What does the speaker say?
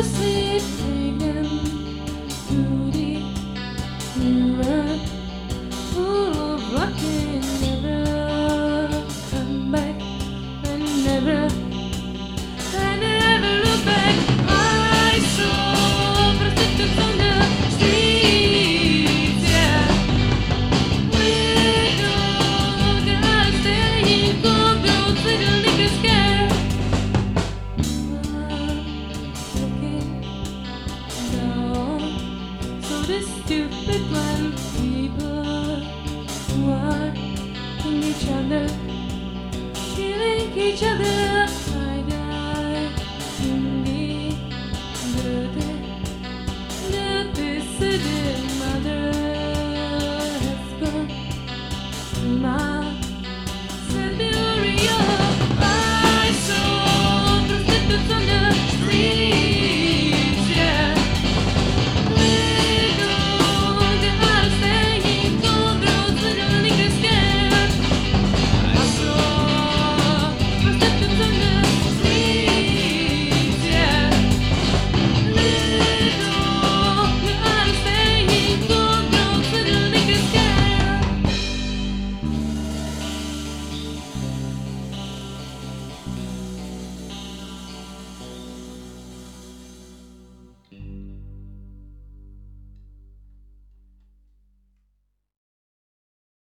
sleeping in beauty, mirror full of rocking, never come back and never look back. I saw prostitutes on the streets, yeah. With all their eyes saying, "Go girls, little niggas care." Looking down, so the stupid blind people who are in each other, killing each other. I die in the dissident mother has gone. My